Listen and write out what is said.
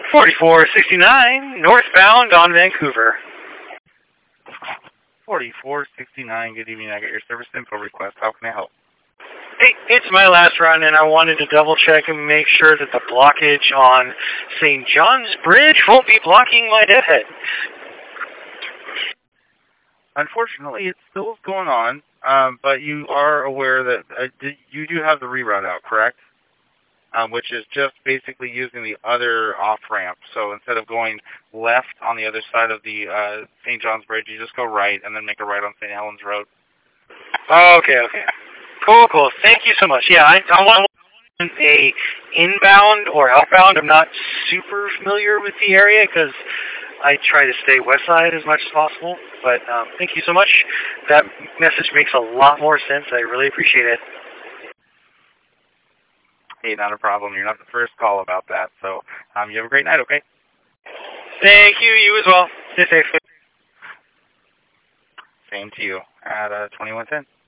4469, northbound on Vancouver. 4469, good evening. I got your service info request. How can I help? Hey, it's my last run, and I wanted to double check and make sure that the blockage on St. John's Bridge won't be blocking my deadhead. Unfortunately, it still is going on, but you are aware that you do have the reroute out, correct? Which is just basically using the other off-ramp. So instead of going left on the other side of the St. John's Bridge, you just go right and then make a right on St. Helens Road. Okay. Cool. Thank you so much. Yeah, I want a inbound or outbound. I'm not super familiar with the area because I try to stay west side as much as possible. But thank you so much. That message makes a lot more sense. I really appreciate it. Hey, not a problem. You're not the first call about that. So you have a great night, okay? Thank you. You as well. Stay safe. Same to you at 2110.